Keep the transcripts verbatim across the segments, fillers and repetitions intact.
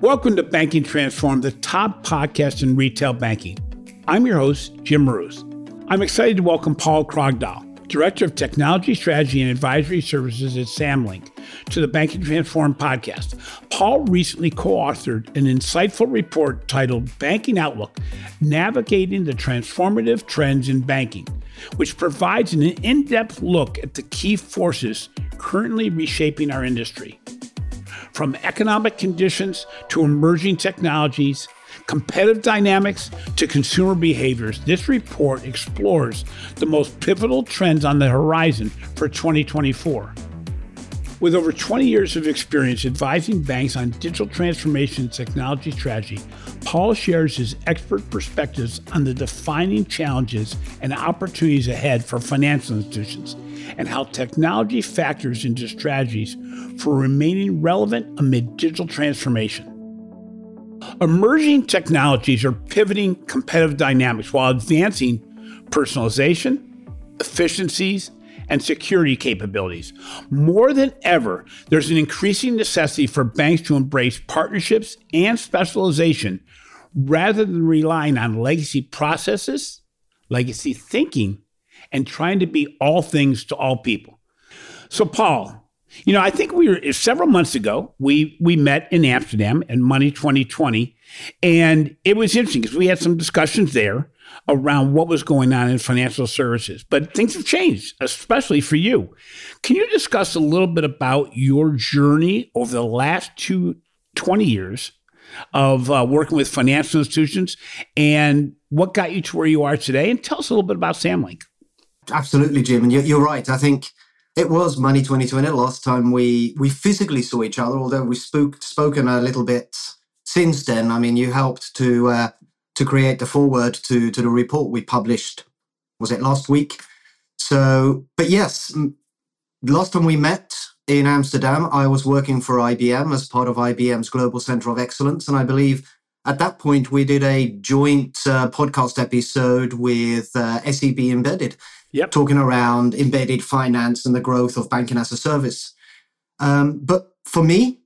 Welcome to Banking Transformed, the top podcast in retail banking. I'm your host, Jim Marous. I'm excited to welcome Paul Krogdahl, Director of Technology Strategy and Advisory Services at Samlink, to the Banking Transformed podcast. Paul recently co-authored an insightful report titled Banking Outlook, Navigating the Transformative Trends in Banking, which provides an in-depth look at the key forces currently reshaping our industry. From economic conditions to emerging technologies, competitive dynamics to consumer behaviors, this report explores the most pivotal trends on the horizon for twenty twenty-four. With over twenty years of experience advising banks on digital transformation and technology strategy, Paul shares his expert perspectives on the defining challenges and opportunities ahead for financial institutions and how technology factors into strategies for remaining relevant amid digital transformation. Emerging technologies are pivoting competitive dynamics while advancing personalization, efficiencies, and security capabilities. More than ever, there's an increasing necessity for banks to embrace partnerships and specialization rather than relying on legacy processes, legacy thinking, and trying to be all things to all people. So, Paul, you know, I think we were several months ago, we we met in Amsterdam at Money twenty twenty, and it was interesting because we had some discussions there around what was going on in financial services. But things have changed, especially for you. Can you discuss a little bit about your journey over the last two, twenty years of uh, working with financial institutions and what got you to where you are today? And tell us a little bit about Samlink. Absolutely, Jim. And you're, you're right. I think it was Money twenty twenty the last time we we physically saw each other, although we've spoke, spoken a little bit since then. I mean, you helped to uh, to create the foreword to, to the report we published, was it last week? So, but yes, last time we met in Amsterdam, I was working for I B M as part of I B M's Global Center of Excellence. And I believe at that point, we did a joint uh, podcast episode with uh, S E B Embedded. Yep. Talking around embedded finance and the growth of banking as a service. Um, but for me,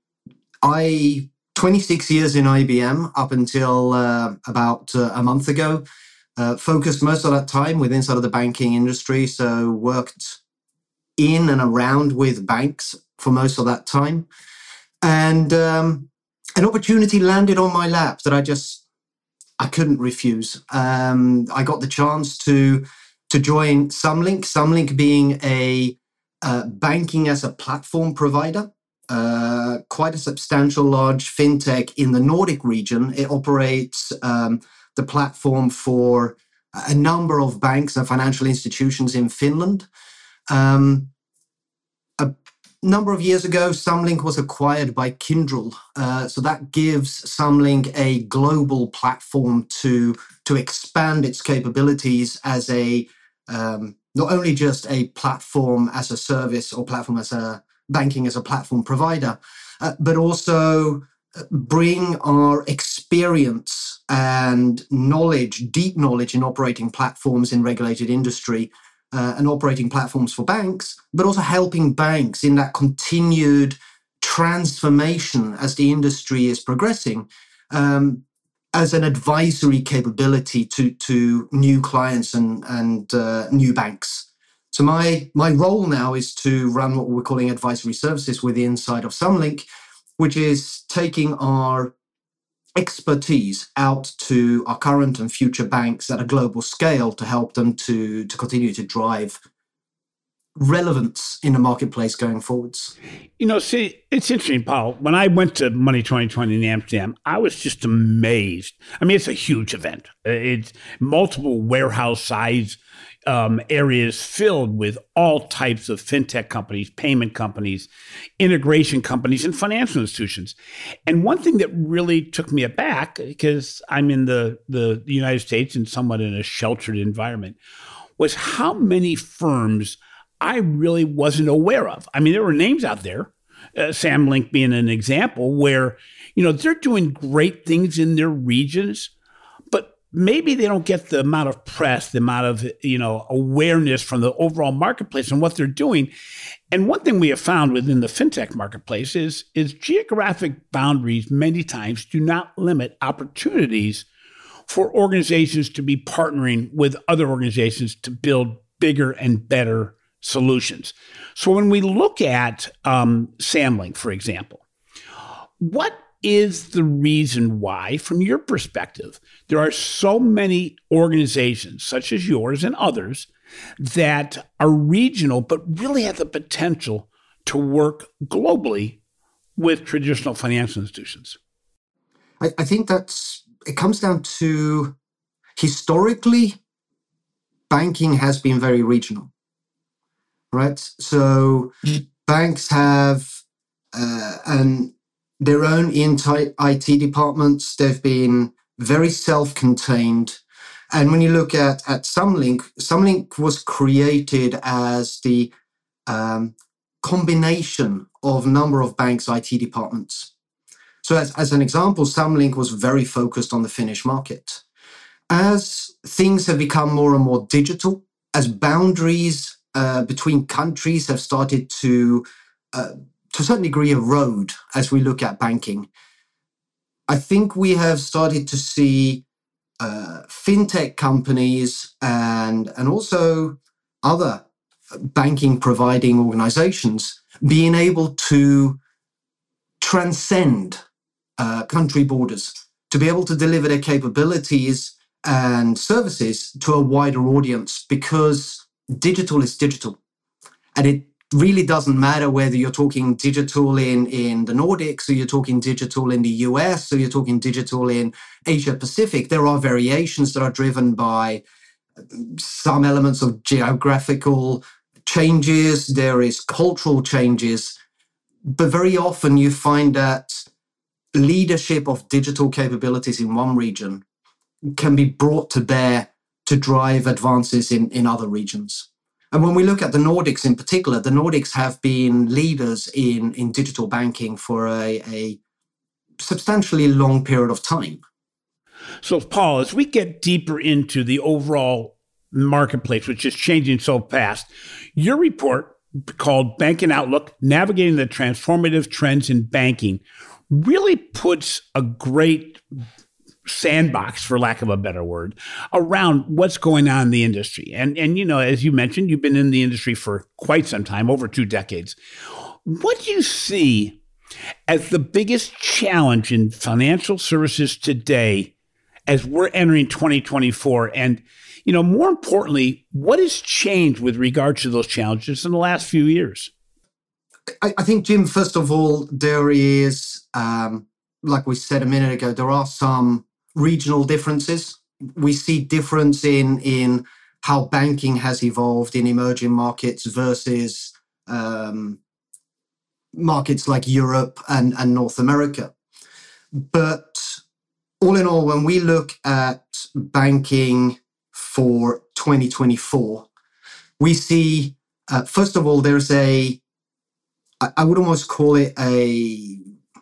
I twenty-six years in I B M up until uh, about uh, a month ago, uh, focused most of that time with inside of the banking industry. So worked in and around with banks for most of that time. And um, an opportunity landed on my lap that I just, I couldn't refuse. Um, I got the chance to to join Samlink, Samlink being a uh, banking as a platform provider, uh, quite a substantial large fintech in the Nordic region. It operates um, the platform for a number of banks and financial institutions in Finland. Um, a number of years ago, Samlink was acquired by Kyndryl. Uh, so that gives Samlink a global platform to, to expand its capabilities as a Um, not only just a platform as a service or platform as a banking as a platform provider, uh, but also bring our experience and knowledge, deep knowledge in operating platforms in regulated industry uh, and operating platforms for banks, but also helping banks in that continued transformation as the industry is progressing. Um, as an advisory capability to, to new clients and, and uh, new banks. So my, my role now is to run what we're calling advisory services with the inside of Samlink, which is taking our expertise out to our current and future banks at a global scale to help them to, to continue to drive relevance in the marketplace going forwards. You know, see, it's interesting, Paul. When I went to Money twenty twenty in Amsterdam, I was just amazed. I mean, it's a huge event. It's multiple warehouse size um, areas filled with all types of fintech companies, payment companies, integration companies, and financial institutions. And one thing that really took me aback, because I'm in the, the, the United States and somewhat in a sheltered environment, was how many firms I really wasn't aware of. I mean, there were names out there, uh, Samlink being an example, where, you know, they're doing great things in their regions, but maybe they don't get the amount of press, the amount of, you know, awareness from the overall marketplace and what they're doing. And one thing we have found within the fintech marketplace is, is geographic boundaries many times do not limit opportunities for organizations to be partnering with other organizations to build bigger and better solutions. So when we look at um, Samlink, for example, what is the reason why, from your perspective, there are so many organizations, such as yours and others, that are regional but really have the potential to work globally with traditional financial institutions? I, I think that's, it comes down to, historically, banking has been very regional, right? So mm. banks have uh, an their own I T departments. They've been very self-contained. And when you look at, at Samlink, Samlink was created as the um, combination of a number of banks' I T departments. So as, as an example, Samlink was very focused on the Finnish market. As things have become more and more digital, as boundaries uh, between countries have started to uh, to a certain degree erode as we look at banking, I think we have started to see uh, fintech companies and, and also other banking providing organizations being able to transcend uh, country borders, to be able to deliver their capabilities and services to a wider audience, because digital is digital. And it really doesn't matter whether you're talking digital in, in the Nordics, or you're talking digital in the U S, or you're talking digital in Asia Pacific. There are variations that are driven by some elements of geographical changes. There is cultural changes. But very often you find that leadership of digital capabilities in one region can be brought to bear to drive advances in, in other regions. And when we look at the Nordics in particular, the Nordics have been leaders in, in digital banking for a, a substantially long period of time. So, Paul, as we get deeper into the overall marketplace, which is changing so fast, your report called Banking Outlook, Navigating the Transformative Trends in Banking, really puts a great sandbox, for lack of a better word, around what's going on in the industry. And, and you know, as you mentioned, you've been in the industry for quite some time, over two decades. What do you see as the biggest challenge in financial services today as we're entering twenty twenty-four? And, you know, more importantly, what has changed with regard to those challenges in the last few years? I, I think, Jim, first of all, there is, um, like we said a minute ago, there are some regional differences. We see difference in, in how banking has evolved in emerging markets versus um, markets like Europe and, and North America. But all in all, when we look at banking for twenty twenty-four, we see, uh, first of all, there's a, I would almost call it a,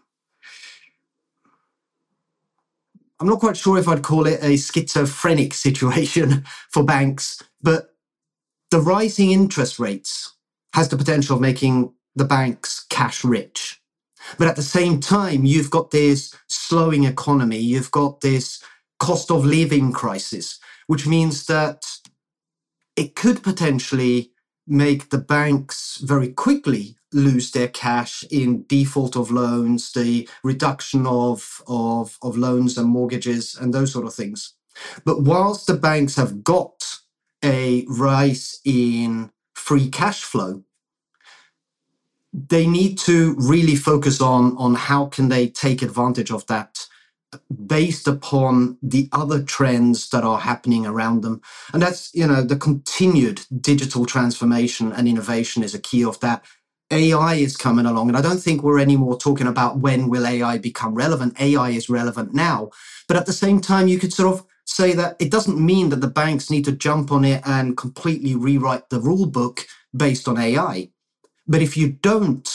I'm not quite sure if I'd call it a schizophrenic situation for banks, but the rising interest rates has the potential of making the banks cash rich. But at the same time, you've got this slowing economy, you've got this cost of living crisis, which means that it could potentially make the banks very quickly lose their cash in default of loans, the reduction of, of, of loans and mortgages and those sort of things. But whilst the banks have got a rise in free cash flow, they need to really focus on, on how can they take advantage of that based upon the other trends that are happening around them. And that's, you know, the continued digital transformation and innovation is a key of that. A I is coming along, and I don't think we're anymore talking about when will A I become relevant. A I is relevant now. But at the same time, you could sort of say that it doesn't mean that the banks need to jump on it and completely rewrite the rule book based on A I. But if you don't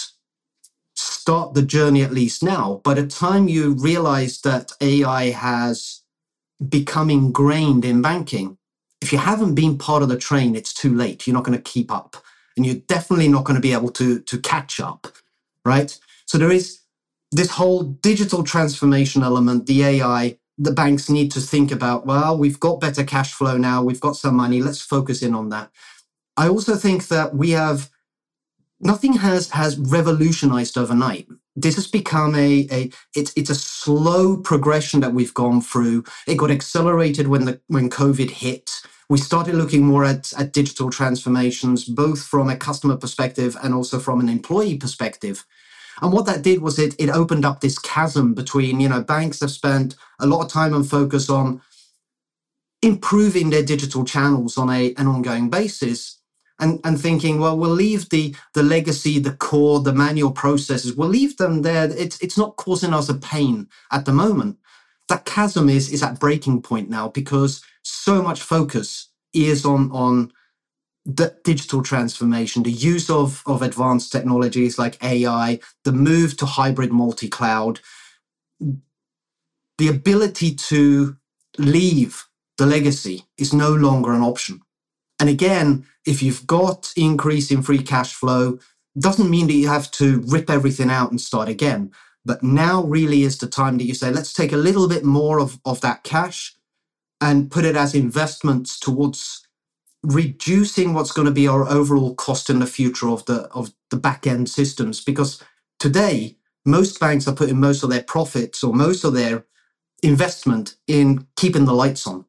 start the journey, at least now, by the time you realize that A I has become ingrained in banking. If you haven't been part of the train, it's too late. You're not going to keep up, and you're definitely not going to be able to, to catch up, right? So there is this whole digital transformation element, the A I, the banks need to think about, well, we've got better cash flow now, we've got some money, let's focus in on that. I also think that we have, nothing has, has revolutionized overnight. This has become a, a it's it's a slow progression that we've gone through. It got accelerated when the when COVID hit. We started looking more at, at digital transformations, both from a customer perspective and also from an employee perspective. And what that did was it, it opened up this chasm between, you know, banks have spent a lot of time and focus on improving their digital channels on a, an ongoing basis. And, and thinking, well, we'll leave the, the legacy, the core, the manual processes, we'll leave them there. It's, it's not causing us a pain at the moment. That chasm is, is at breaking point now because so much focus is on, on the digital transformation, the use of, of advanced technologies like A I, the move to hybrid multi-cloud, the ability to leave the legacy is no longer an option. And again, if you've got increase in free cash flow, doesn't mean that you have to rip everything out and start again. But now really is the time that you say, let's take a little bit more of, of that cash and put it as investments towards reducing what's going to be our overall cost in the future of the of the back-end systems. Because today, most banks are putting most of their profits or most of their investment in keeping the lights on,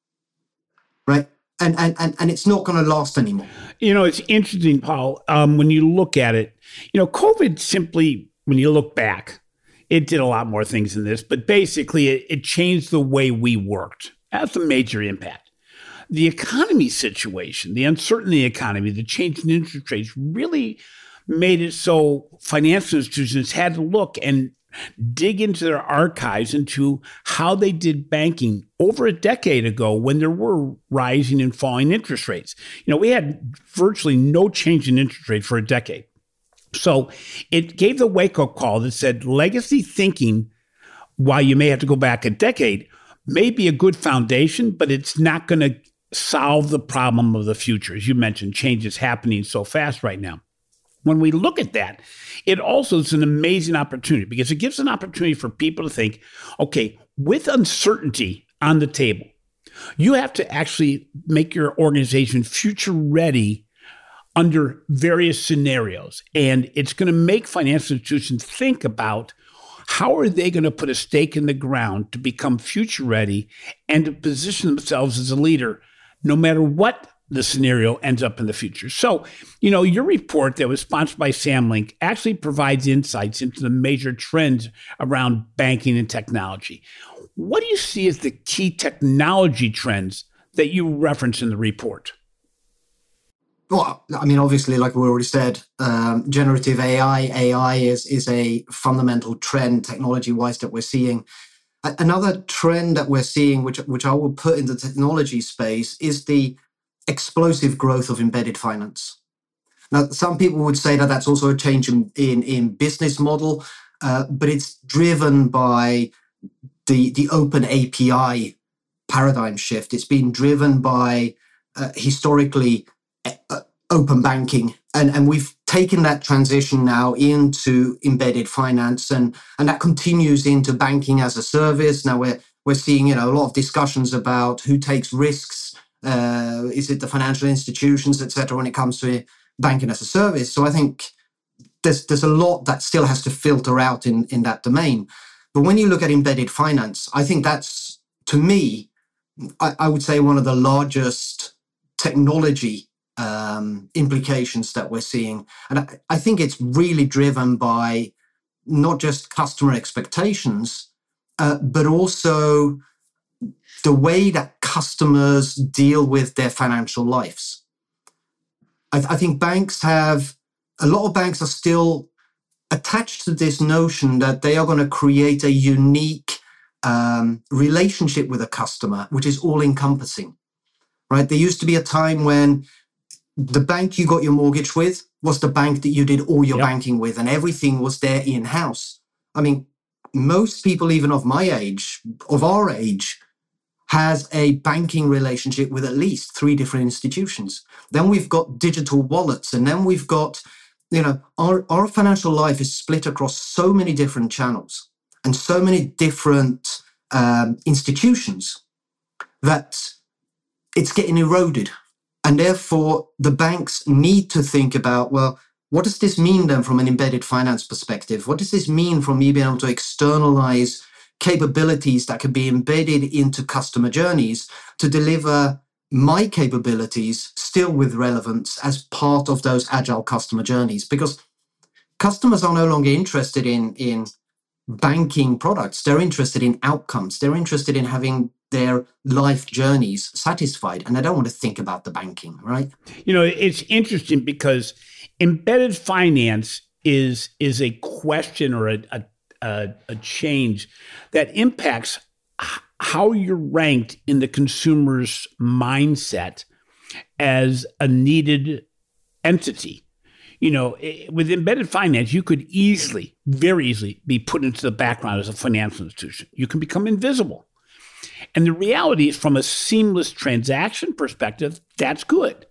right? And, and, and, and it's not going to last anymore. You know, it's interesting, Paul, um, when you look at it, you know, COVID simply, when you look back, it did a lot more things than this, but basically it, it changed the way we worked. That's a major impact. The economy situation, the uncertainty in the economy, the change in interest rates really made it so financial institutions had to look and dig into their archives into how they did banking over a decade ago when there were rising and falling interest rates. You know, we had virtually no change in interest rates for a decade. So it gave the wake-up call that said legacy thinking, while you may have to go back a decade, may be a good foundation, but it's not going to solve the problem of the future. As you mentioned, change is happening so fast right now. When we look at that, it also is an amazing opportunity because it gives an opportunity for people to think, okay, with uncertainty on the table, you have to actually make your organization future ready under various scenarios. And it's going to make financial institutions think about how are they going to put a stake in the ground to become future ready and to position themselves as a leader no matter what the scenario ends up in the future. So, you know, your report that was sponsored by Samlink actually provides insights into the major trends around banking and technology. What do you see as the key technology trends that you reference in the report? Well, I mean, obviously, like we already said, um, generative A I, A I is, is a fundamental trend technology-wise that we're seeing. A- another trend that we're seeing, which, which I will put in the technology space, is the explosive growth of embedded finance. Now, some people would say that that's also a change in, in, in business model, uh, but it's driven by the, the open A P I paradigm shift. It's been driven by uh, historically uh, open banking, and, and we've taken that transition now into embedded finance, and, and that continues into banking as a service. Now we're we're seeing you know a lot of discussions about who takes risks. Uh, is it the financial institutions, et cetera, when it comes to banking as a service? So I think there's there's a lot that still has to filter out in, in that domain. But when you look at embedded finance, I think that's, to me, I, I would say one of the largest technology um, implications that we're seeing. And I, I think it's really driven by not just customer expectations, uh, but also the way that customers deal with their financial lives. I, I think banks have, a lot of banks are still attached to this notion that they are going to create a unique um, relationship with a customer, which is all-encompassing, right? There used to be a time when the bank you got your mortgage with was the bank that you did all your yep. banking with, and everything was there in-house. I mean, most people, even of my age, of our age, has a banking relationship with at least three different institutions. Then we've got digital wallets, and then we've got, you know, our, our financial life is split across so many different channels and so many different um, institutions that it's getting eroded. And therefore, the banks need to think about, well, what does this mean then from an embedded finance perspective? What does this mean from me being able to externalize capabilities that can be embedded into customer journeys to deliver my capabilities still with relevance as part of those agile customer journeys? Because customers are no longer interested in, in banking products. They're interested in outcomes. They're interested in having their life journeys satisfied. And I don't want to think about the banking, right? You know, it's interesting because embedded finance is, is a question or a, a A, a change that impacts h- how you're ranked in the consumer's mindset as a needed entity. You know, with embedded finance, you could easily, very easily be put into the background as a financial institution. You can become invisible. And the reality is, from a seamless transaction perspective, that's good.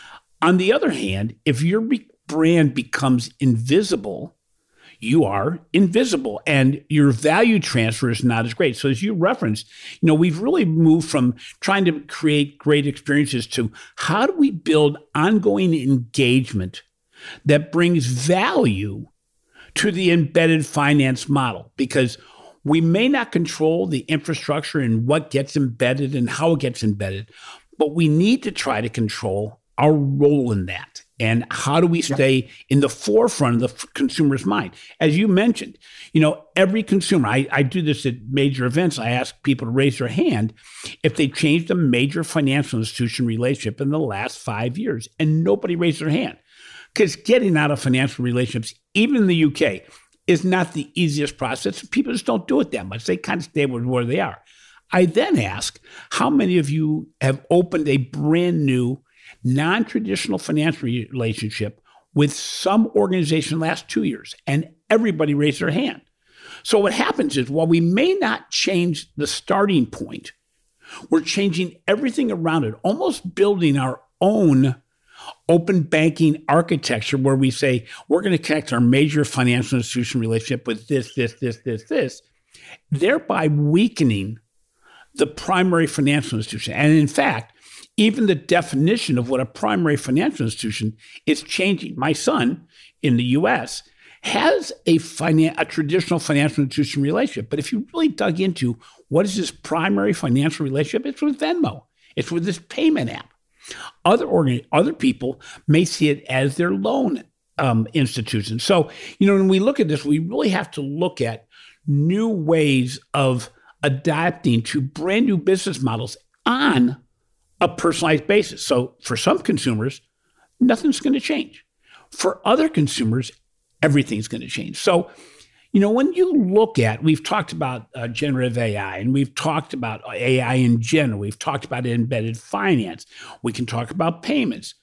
On the other hand, if your be- brand becomes invisible, you are invisible and your value transfer is not as great. So as you referenced, you know, we've really moved from trying to create great experiences to how do we build ongoing engagement that brings value to the embedded finance model? Because we may not control the infrastructure and what gets embedded and how it gets embedded, but we need to try to control our role in that. And how do we stay yep. in the forefront of the f- consumer's mind? As you mentioned, you know, every consumer, I, I do this at major events. I ask people to raise their hand if they changed a major financial institution relationship in the last five years. And nobody raised their hand. Because getting out of financial relationships, even in the U K, is not the easiest process. People just don't do it that much. They kind of stay with where they are. I then ask, how many of you have opened a brand new non-traditional financial relationship with some organization in the last two years? And everybody raised their hand. So what happens is, while we may not change the starting point, we're changing everything around it, almost building our own open banking architecture where we say, we're going to connect our major financial institution relationship with this, this, this, this, this, thereby weakening the primary financial institution. And in fact, even the definition of what a primary financial institution is changing. My son in the U S has a, finan- a traditional financial institution relationship. But if you really dug into what is this primary financial relationship, it's with Venmo. It's with this payment app. Other organ- other people may see it as their loan um, institution. So, you know, when we look at this, we really have to look at new ways of adapting to brand new business models on a personalized basis. So for some consumers, nothing's going to change. For other consumers, everything's going to change. So, you know, when you look at, we've talked about uh, generative A I, and we've talked about A I in general. We've talked about embedded finance. We can talk about payments.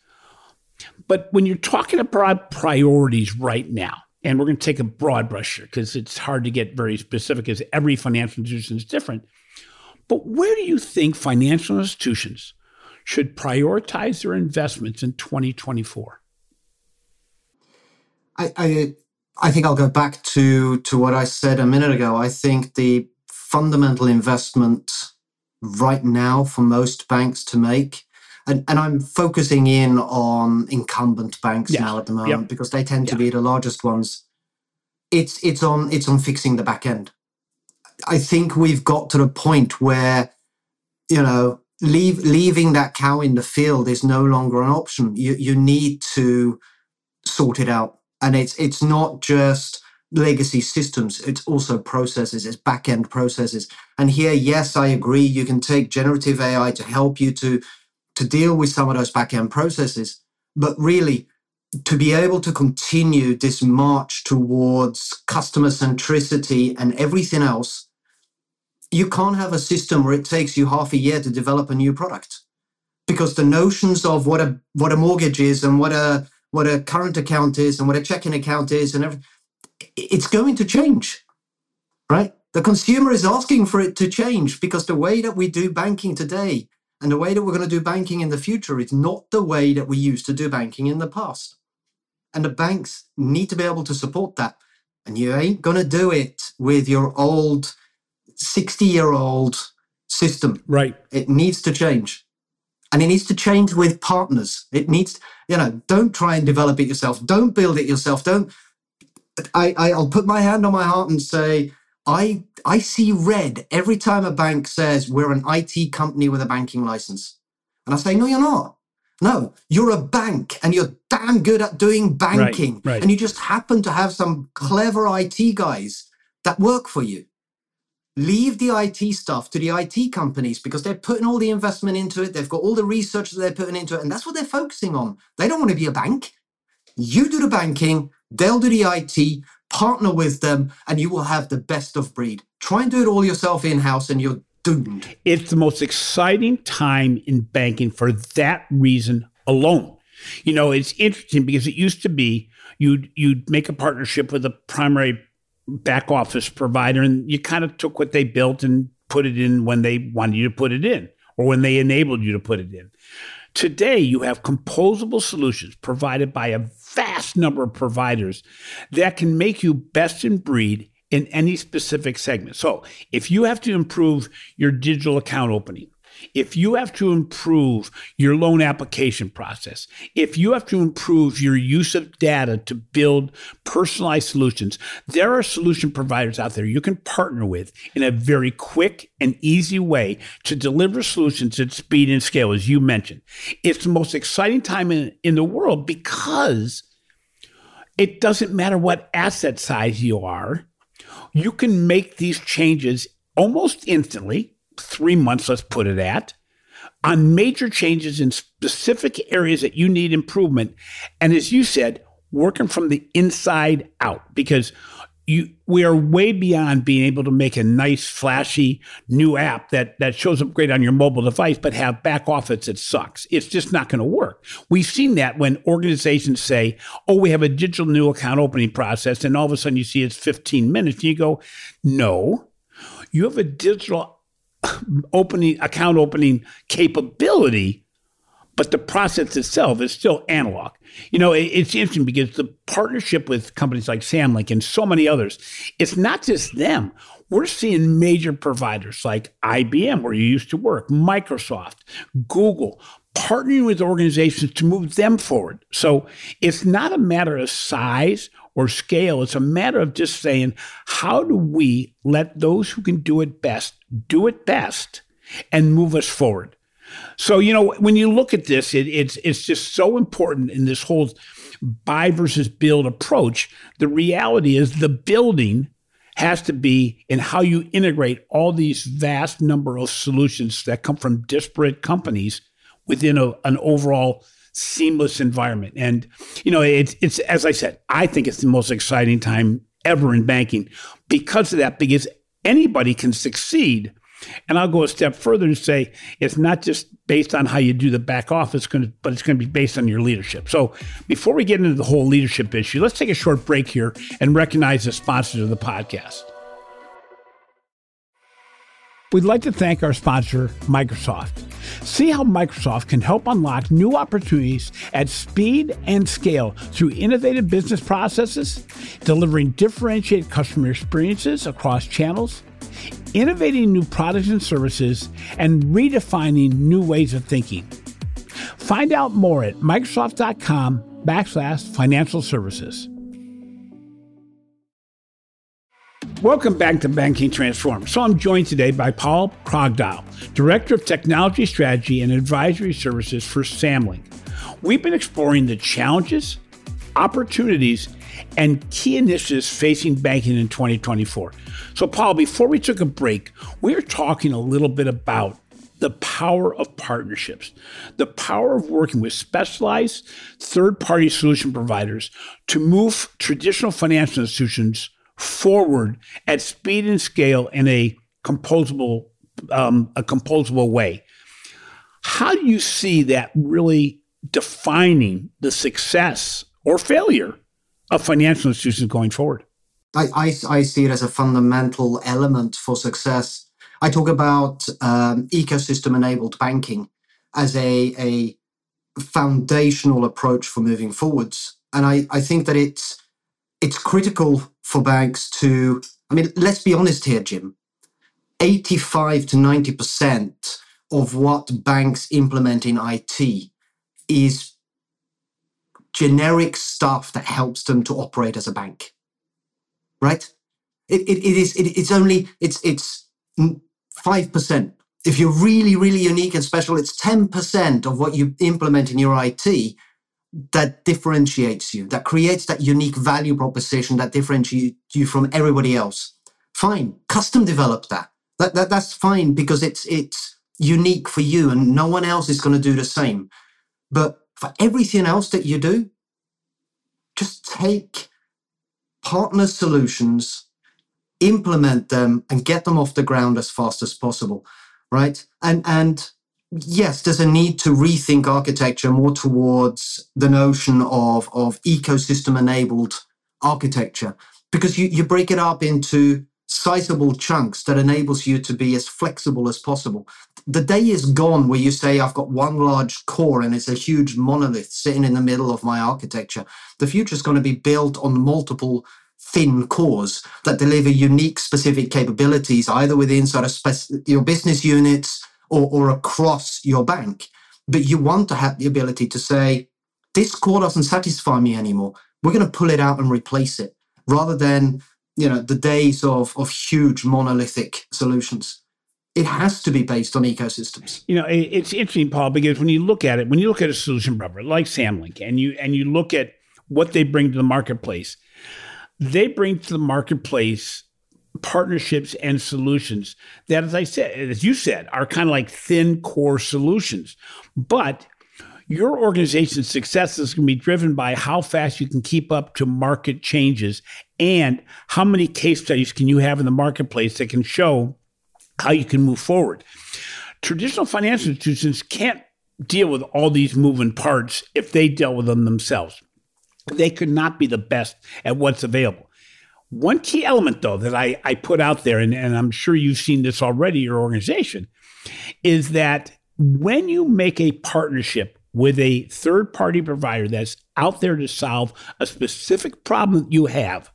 But when you're talking about priorities right now, and we're going to take a broad brush here because it's hard to get very specific because every financial institution is different. But where do you think financial institutions should prioritize their investments in twenty twenty-four? I, I I think I'll go back to, to what I said a minute ago. I think the fundamental investment right now for most banks to make, and, and I'm focusing in on incumbent banks yes. now at the moment yep. because they tend to yep. be the largest ones. It's it's on it's on fixing the back end. I think we've got to the point where, you know, leave, leaving that cow in the field is no longer an option. You you need to sort it out. And it's it's not just legacy systems, it's also processes, it's back-end processes. And here, yes, I agree, you can take generative A I to help you to, to deal with some of those back-end processes. But really, to be able to continue this march towards customer centricity and everything else, you can't have a system where it takes you half a year to develop a new product. Because the notions of what a what a mortgage is and what a what a current account is and what a checking account is and everything, it's going to change, right? The consumer is asking for it to change because the way that we do banking today and the way that we're going to do banking in the future is not the way that we used to do banking in the past. And the banks need to be able to support that. And you ain't going to do it with your old sixty-year-old system. Right. It needs to change. And it needs to change with partners. It needs, you know, don't try and develop it yourself. Don't build it yourself. Don't, I, I, I'll put my hand on my heart and say, I, I see red every time a bank says we're an I T company with a banking license. And I say, no, you're not. No, you're a bank and you're damn good at doing banking. Right, right. And you just happen to have some clever I T guys that work for you. Leave the I T stuff to the I T companies because they're putting all the investment into it. They've got all the research that they're putting into it. And that's what they're focusing on. They don't want to be a bank. You do the banking, they'll do the I T, partner with them, and you will have the best of breed. Try and do it all yourself in-house and you're doomed. It's the most exciting time in banking for that reason alone. You know, it's interesting because it used to be you'd, you'd make a partnership with a primary back office provider, and you kind of took what they built and put it in when they wanted you to put it in or when they enabled you to put it in. Today, you have composable solutions provided by a vast number of providers that can make you best in breed in any specific segment. So if you have to improve your digital account opening, if you have to improve your loan application process, if you have to improve your use of data to build personalized solutions, there are solution providers out there you can partner with in a very quick and easy way to deliver solutions at speed and scale, as you mentioned. It's the most exciting time in, in the world because it doesn't matter what asset size you are. You can make these changes almost instantly. Three months, let's put it at, on major changes in specific areas that you need improvement. And as you said, working from the inside out, because you we are way beyond being able to make a nice, flashy new app that, that shows up great on your mobile device, but have back office that sucks. It's just not going to work. We've seen that when organizations say, oh, we have a digital new account opening process, and all of a sudden you see it's fifteen minutes, and you go, no, you have a digital opening account opening capability, but the process itself is still analog. You know, it, it's interesting because the partnership with companies like Samlink and so many others, it's not just them. We're seeing major providers like I B M, where you used to work, Microsoft, Google, partnering with organizations to move them forward. So it's not a matter of size or scale. It's a matter of just saying, how do we let those who can do it best do it best and move us forward? So, you know, when you look at this, it, it's it's just so important in this whole buy versus build approach. The reality is the building has to be in how you integrate all these vast number of solutions that come from disparate companies within a, an overall seamless environment. And, you know, it's, it's, as I said, I think it's the most exciting time ever in banking because of that, because anybody can succeed. And I'll go a step further and say, it's not just based on how you do the back office, but it's going to be based on your leadership. So before we get into the whole leadership issue, let's take a short break here and recognize the sponsors of the podcast. We'd like to thank our sponsor, Microsoft. See how Microsoft can help unlock new opportunities at speed and scale through innovative business processes, delivering differentiated customer experiences across channels, innovating new products and services, and redefining new ways of thinking. Find out more at Microsoft.com backslash financial services. Welcome back to Banking Transformed. So I'm joined today by Paul Krogdahl, Director of Technology Strategy and Advisory Services for Samlink. We've been exploring the challenges, opportunities, and key initiatives facing banking in twenty twenty-four. So Paul, before we took a break, we were talking a little bit about the power of partnerships, the power of working with specialized third-party solution providers to move traditional financial institutions forward at speed and scale in a composable, um, a composable way. How do you see that really defining the success or failure of financial institutions going forward? I, I, I see it as a fundamental element for success. I talk about um, ecosystem-enabled banking as a, a foundational approach for moving forwards. And I, I think that it's it's critical for banks to, I mean, let's be honest here, Jim. eighty-five to ninety percent of what banks implement in I T is generic stuff that helps them to operate as a bank. Right? It, it, it is, it, it's only, it's, it's five percent. If you're really, really unique and special, it's ten percent of what you implement in your I T that differentiates you, that creates that unique value proposition that differentiates you from everybody else. Fine, custom develop that. That, that that's fine because it's it's unique for you and no one else is going to do the same. But for everything else that you do, just take partner solutions, implement them, and get them off the ground as fast as possible, right? And and yes, there's a need to rethink architecture more towards the notion of, of ecosystem-enabled architecture, because you, you break it up into sizable chunks that enables you to be as flexible as possible. The day is gone where you say, I've got one large core and it's a huge monolith sitting in the middle of my architecture. The future is going to be built on multiple thin cores that deliver unique specific capabilities, either within sort of spec- your business units or, or across your bank. But you want to have the ability to say, this core doesn't satisfy me anymore. We're going to pull it out and replace it, rather than, you know, the days of, of huge monolithic solutions. It has to be based on ecosystems. You know, it, it's interesting, Paul, because when you look at it, when you look at a solution provider like Samlink, and you and you look at what they bring to the marketplace, they bring to the marketplace partnerships and solutions that, as I said, as you said, are kind of like thin core solutions. But your organization's success is going to be driven by how fast you can keep up to market changes and how many case studies can you have in the marketplace that can show how you can move forward. Traditional financial institutions can't deal with all these moving parts if they dealt with them themselves. They could not be the best at what's available. One key element, though, that I, I put out there, and, and I'm sure you've seen this already, your organization, is that when you make a partnership with a third-party provider that's out there to solve a specific problem that you have,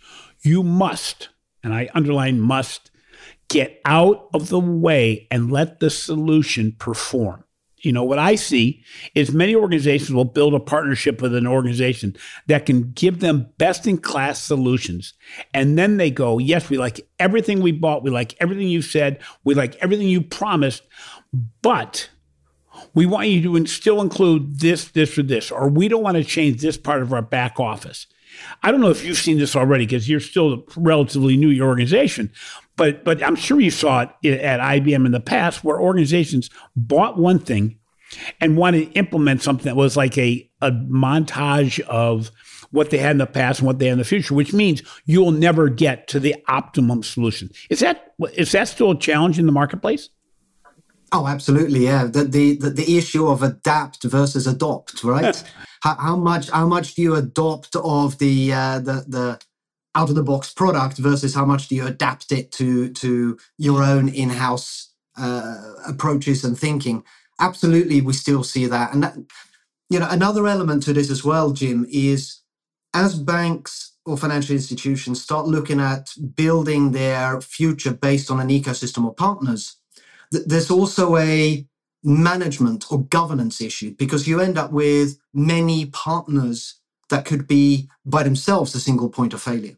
you must, and I underline must, get out of the way and let the solution perform. You know, what I see is many organizations will build a partnership with an organization that can give them best-in-class solutions. And then they go, yes, we like everything we bought. We like everything you said. We like everything you promised. But we want you to still include this, this, or this, or we don't want to change this part of our back office. I don't know if you've seen this already because you're still relatively new to your organization, but but I'm sure you saw it at I B M in the past where organizations bought one thing and wanted to implement something that was like a, a montage of what they had in the past and what they have in the future, which means you'll never get to the optimum solution. Is that is that still a challenge in the marketplace? Oh, absolutely, yeah. The the the, the issue of adapt versus adopt, right? how, how much how much do you adopt of the uh, the the out of the box product versus how much do you adapt it to to your own in-house uh, approaches and thinking? Absolutely, we still see that, and that, you know, another element to this as well, Jim, is as banks or financial institutions start looking at building their future based on an ecosystem of partners. There's also a management or governance issue because you end up with many partners that could be by themselves a single point of failure.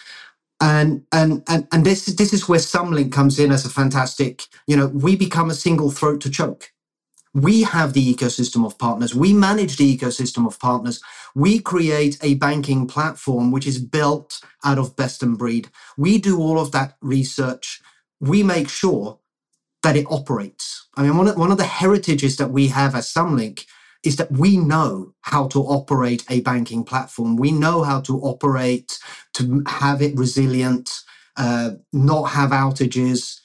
And and and and this this is where Samlink comes in as a fantastic, you know, we become a single throat to choke. We have the ecosystem of partners. We manage the ecosystem of partners. We create a banking platform which is built out of best in breed. We do all of that research. We make sure that it operates. I mean, one of, one of the heritages that we have as Samlink is that we know how to operate a banking platform. We know how to operate, to have it resilient, uh, not have outages.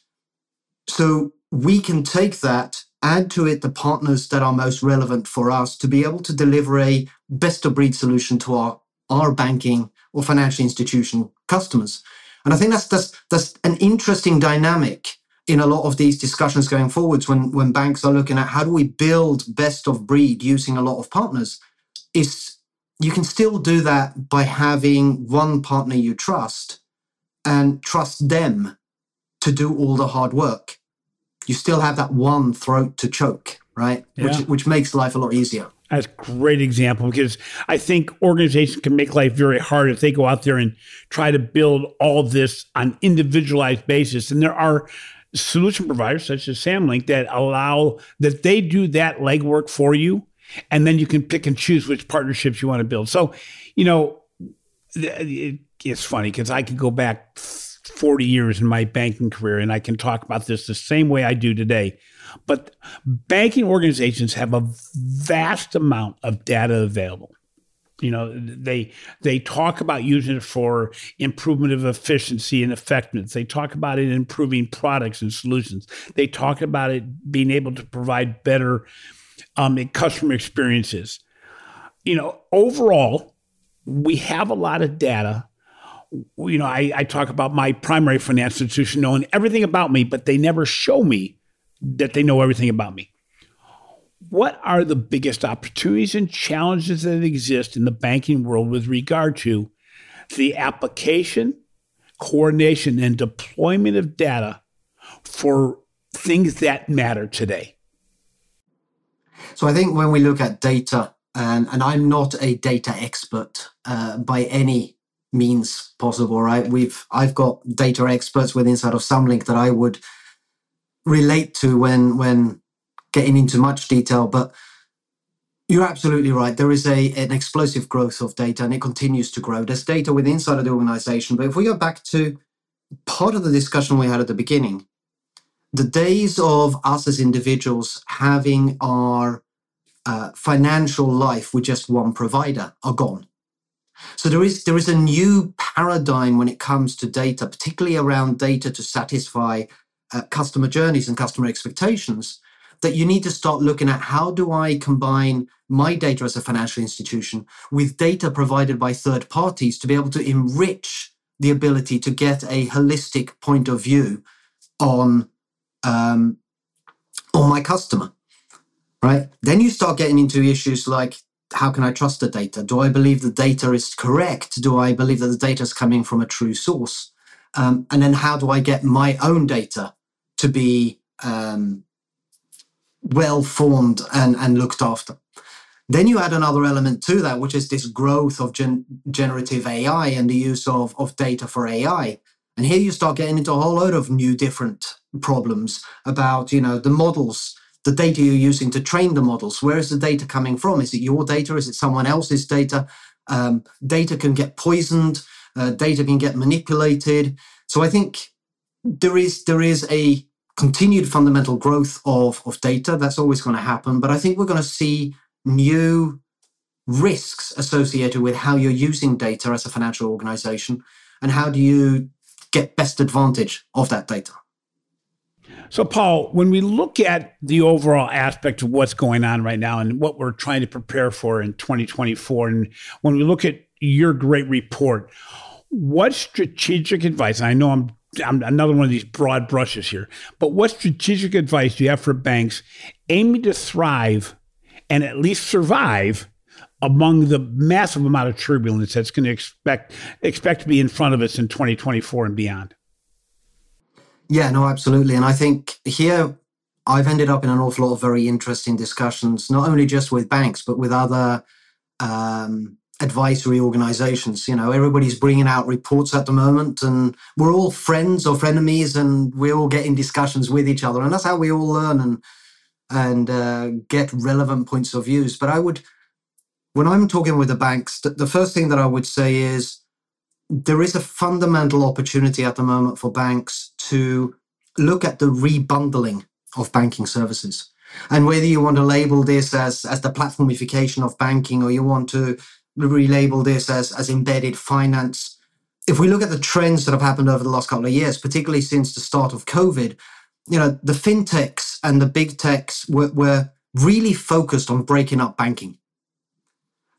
So we can take that, add to it the partners that are most relevant for us to be able to deliver a best of breed solution to our, our banking or financial institution customers. And I think that's that's that's an interesting dynamic in a lot of these discussions going forwards when, when banks are looking at how do we build best of breed using a lot of partners, is you can still do that by having one partner you trust and trust them to do all the hard work. You still have that one throat to choke, right? Yeah. Which which makes life a lot easier. That's a great example, because I think organizations can make life very hard if they go out there and try to build all this on individualized basis. And there are solution providers such as Samlink that allow that they do that legwork for you, and then you can pick and choose which partnerships you want to build. So, you know, it, it's funny because I could go back forty years in my banking career and I can talk about this the same way I do today. But banking organizations have a vast amount of data available. You know, they they talk about using it for improvement of efficiency and effectiveness. They talk about it improving products and solutions. They talk about it being able to provide better um, customer experiences. You know, overall, we have a lot of data. You know, I, I talk about my primary financial institution knowing everything about me, but they never show me that they know everything about me. What are the biggest opportunities and challenges that exist in the banking world with regard to the application, coordination, and deployment of data for things that matter today? So I think when we look at data, and, and I'm not a data expert uh, by any means possible, right? We've I've got data experts within inside of Samlink that I would relate to when when getting into much detail, but you're absolutely right. There is a an explosive growth of data, and it continues to grow. There's data within inside of the organization. But if we go back to part of the discussion we had at the beginning, the days of us as individuals having our uh, financial life with just one provider are gone. So there is there is a new paradigm when it comes to data, particularly around data to satisfy uh, customer journeys and customer expectations, that you need to start looking at how do I combine my data as a financial institution with data provided by third parties to be able to enrich the ability to get a holistic point of view on, um, on my customer, right? Then you start getting into issues like, how can I trust the data? Do I believe the data is correct? Do I believe that the data is coming from a true source? Um, and then how do I get my own data to be um, well-formed and, and looked after? Then you add another element to that, which is this growth of gen- generative A I and the use of, of data for A I. And here you start getting into a whole load of new different problems about, you know, the models, the data you're using to train the models. Where is the data coming from? Is it your data? Is it someone else's data? Um, data can get poisoned. Uh, data can get manipulated. So I think there is there is a continued fundamental growth of, of data. That's always going to happen. But I think we're going to see new risks associated with how you're using data as a financial organization, and how do you get best advantage of that data. So, Paul, when we look at the overall aspect of what's going on right now and what we're trying to prepare for in twenty twenty-four, and when we look at your great report, what strategic advice, and I know I'm, I'm another one of these broad brushes here, but what strategic advice do you have for banks aiming to thrive and at least survive among the massive amount of turbulence that's going to expect expect to be in front of us in twenty twenty-four and beyond? Yeah, no, absolutely. And I think here I've ended up in an awful lot of very interesting discussions, not only just with banks, but with other um, advisory organizations. You know, everybody's bringing out reports at the moment, and we're all friends or frenemies, and we're all getting discussions with each other. And that's how we all learn and, and uh, get relevant points of views. But I would, when I'm talking with the banks, the first thing that I would say is, there is a fundamental opportunity at the moment for banks to look at the rebundling of banking services. And whether you want to label this as, as the platformification of banking, or you want to relabel this as, as embedded finance, if we look at the trends that have happened over the last couple of years, particularly since the start of COVID, you know, the fintechs and the big techs were, were really focused on breaking up banking.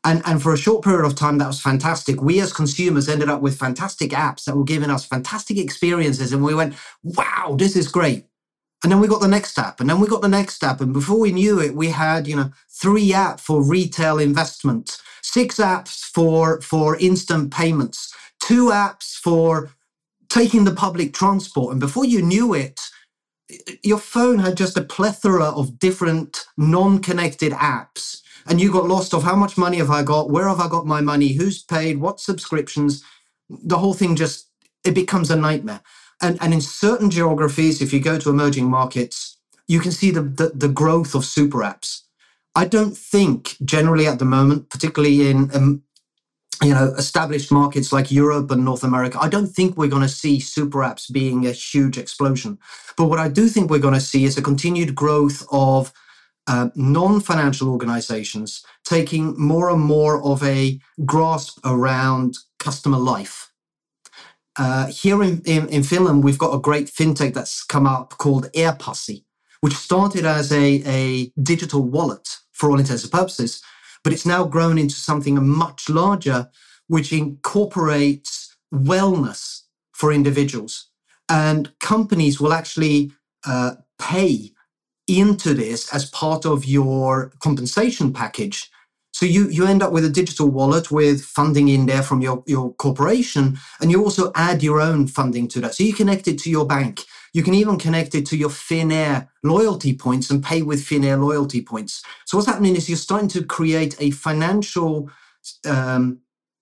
And, and for a short period of time, that was fantastic. We as consumers ended up with fantastic apps that were giving us fantastic experiences. And we went, wow, this is great. And then we got the next app, and then we got the next app. And before we knew it, we had, you know, three apps for retail investment, six apps for, for instant payments, two apps for taking the public transport. And before you knew it, your phone had just a plethora of different non-connected apps. And you got lost of how much money have I got? Where have I got my money? Who's paid? What subscriptions? The whole thing just, it becomes a nightmare. And, and in certain geographies, if you go to emerging markets, you can see the, the, the growth of super apps. I don't think generally at the moment, particularly in um, you know, established markets like Europe and North America, I don't think we're going to see super apps being a huge explosion. But what I do think we're going to see is a continued growth of uh, non-financial organizations taking more and more of a grasp around customer life. Uh, here in, in, in Finland, we've got a great fintech that's come up called AirPassi, which started as a, a digital wallet for all intents and purposes, but it's now grown into something much larger, which incorporates wellness for individuals. And companies will actually uh, pay into this as part of your compensation package. So you, you end up with a digital wallet with funding in there from your, your corporation, and you also add your own funding to that. So you connect it to your bank. You can even connect it to your Finnair loyalty points and pay with Finnair loyalty points. So what's happening is you're starting to create a financial um,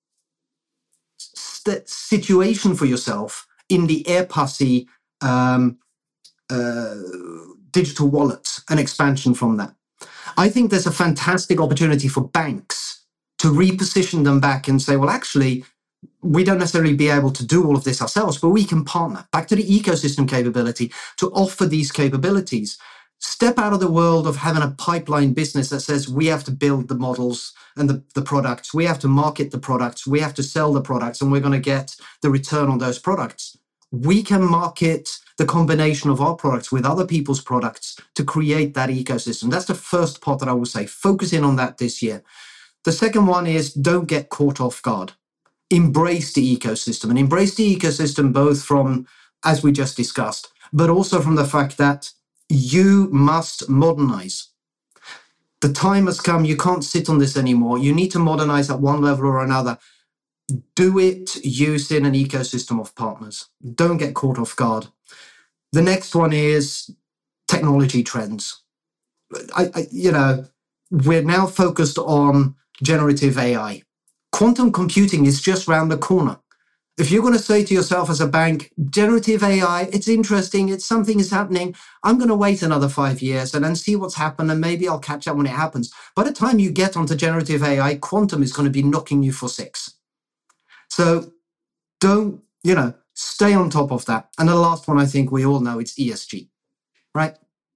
st- situation for yourself in the AirPassi um, uh, digital wallets and expansion from that. I think there's a fantastic opportunity for banks to reposition them back and say, well, actually, we don't necessarily be able to do all of this ourselves, but we can partner back to the ecosystem capability to offer these capabilities. Step out of the world of having a pipeline business that says we have to build the models and the, the products, we have to market the products, we have to sell the products, and we're going to get the return on those products. We can market the combination of our products with other people's products to create that ecosystem. That's the first part that I will say. Focus in on that this year. The second one is don't get caught off guard. Embrace the ecosystem, and embrace the ecosystem both from, as we just discussed, but also from the fact that you must modernize. The time has come. You can't sit on this anymore. You need to modernize at one level or another. Do it using an ecosystem of partners. Don't get caught off guard. The next one is technology trends. I, I, you know, we're now focused on generative A I. Quantum computing is just around the corner. If you're going to say to yourself as a bank, generative A I, it's interesting, it's something is happening, I'm going to wait another five years and then see what's happened, and maybe I'll catch up when it happens. By the time you get onto generative A I, quantum is going to be knocking you for six. So don't, you know, stay on top of that. And the last one, I think we all know, it's E S G, right?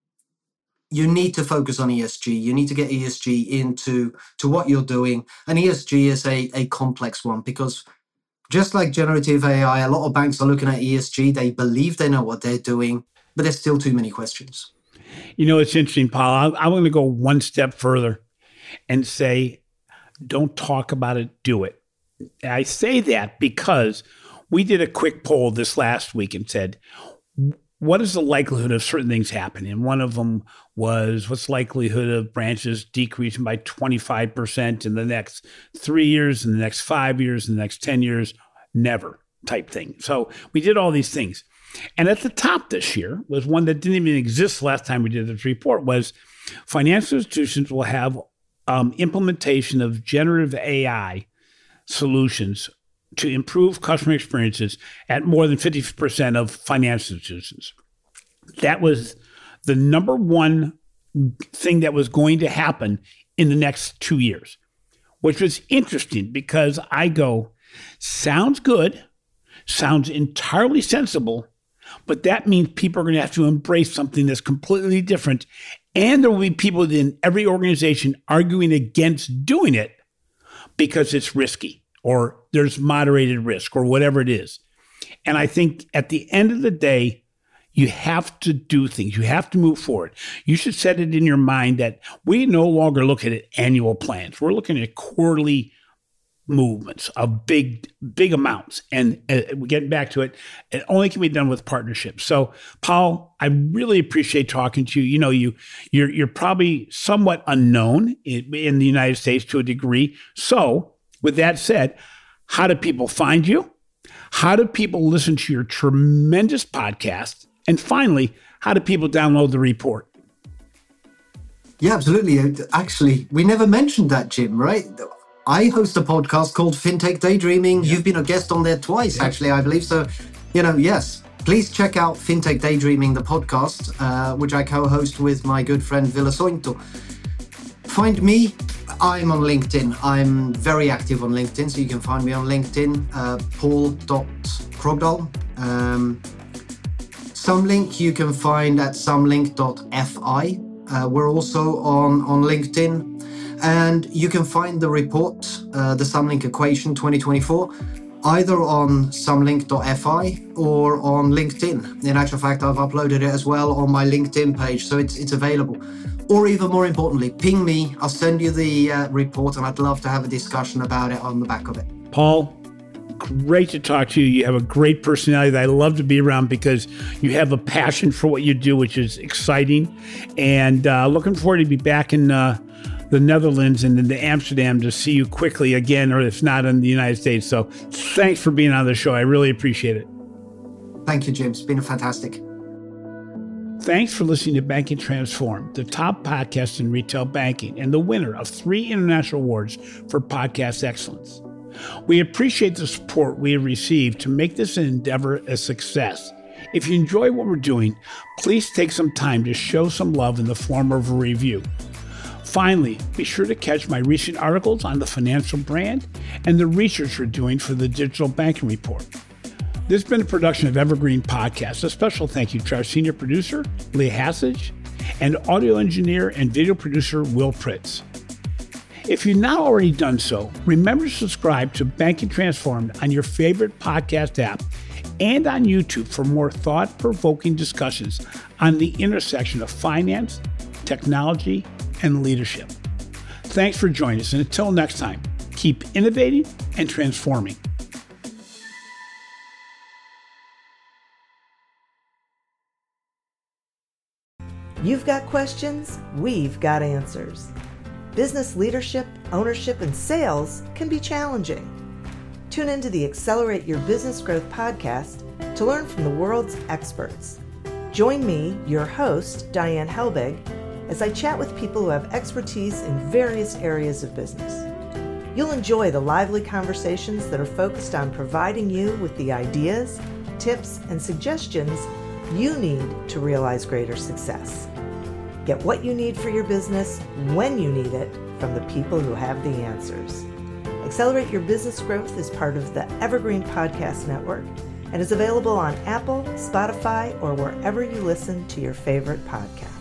You need to focus on E S G. You need to get E S G into to what you're doing. And E S G is a, a complex one, because just like generative A I, a lot of banks are looking at E S G. They believe they know what they're doing, but there's still too many questions. You know, it's interesting, Paul. I'm going to go one step further and say, don't talk about it, do it. I say that because we did a quick poll this last week and said, what is the likelihood of certain things happening? And one of them was, what's the likelihood of branches decreasing by twenty-five percent in the next three years, in the next five years, in the next ten years? Never, type thing. So we did all these things. And at the top this year was one that didn't even exist last time we did this report, was financial institutions will have um, implementation of generative A I solutions to improve customer experiences at more than fifty percent of financial institutions. That was the number one thing that was going to happen in the next two years, which was interesting because I go, sounds good, sounds entirely sensible, but that means people are going to have to embrace something that's completely different. And there will be people in every organization arguing against doing it because it's risky, or there's moderated risk, or whatever it is. And I think at the end of the day, You have to do things. You have to move forward. You should set it in your mind that we no longer look at annual plans. We're looking at quarterly movements of big, big amounts. And uh, getting back to it, it only can be done with partnerships. So, Paul, I really appreciate talking to you. You know, you, you're, you're probably somewhat unknown in, in the United States to a degree. So, with that said, how do people find you? How do people listen to your tremendous podcast? And finally, how do people download the report? Yeah, absolutely. Actually, we never mentioned that, Jim, right? I host a podcast called FinTech Daydreaming. Yeah. You've been a guest on there twice, yeah. actually, I believe. So, you know, yes, please check out FinTech Daydreaming, the podcast, uh, which I co-host with my good friend Villa Sointo. Find me. I'm on LinkedIn. I'm very active on LinkedIn, so you can find me on LinkedIn, uh, paul dot krogdahl. Um, Sumlink you can find at sumlink dot f i. Uh, we're also on, on LinkedIn. And you can find the report, uh, the Sumlink Equation twenty twenty-four, either on sumlink dot f i or on LinkedIn. In actual fact, I've uploaded it as well on my LinkedIn page, so it's it's available. Or even more importantly, ping me. I'll send you the uh, report, and I'd love to have a discussion about it on the back of it. Paul, great to talk to you. You have a great personality that I love to be around because you have a passion for what you do, which is exciting. And uh, looking forward to be back in uh, the Netherlands and into Amsterdam to see you quickly again, or if not in the United States. So thanks for being on the show. I really appreciate it. Thank you, James. It's been fantastic. Thanks for listening to Banking Transformed, the top podcast in retail banking and the winner of three international awards for podcast excellence. We appreciate the support we have received to make this endeavor a success. If you enjoy what we're doing, please take some time to show some love in the form of a review. Finally, be sure to catch my recent articles on the financial brand and the research we're doing for the Digital Banking Report. This has been a production of Evergreen Podcast. A special thank you to our senior producer, Leah Hassage, and audio engineer and video producer, Will Pritz. If you've not already done so, remember to subscribe to Banking Transformed on your favorite podcast app and on YouTube for more thought-provoking discussions on the intersection of finance, technology, and leadership. Thanks for joining us, and until next time, keep innovating and transforming. You've got questions, we've got answers. Business leadership, ownership, and sales can be challenging. Tune into the Accelerate Your Business Growth podcast to learn from the world's experts. Join me, your host, Diane Helbig, as I chat with people who have expertise in various areas of business. You'll enjoy the lively conversations that are focused on providing you with the ideas, tips, and suggestions you need to realize greater success. Get what you need for your business when you need it from the people who have the answers. Accelerate Your Business Growth is part of the Evergreen Podcast Network and is available on Apple, Spotify, or wherever you listen to your favorite podcast.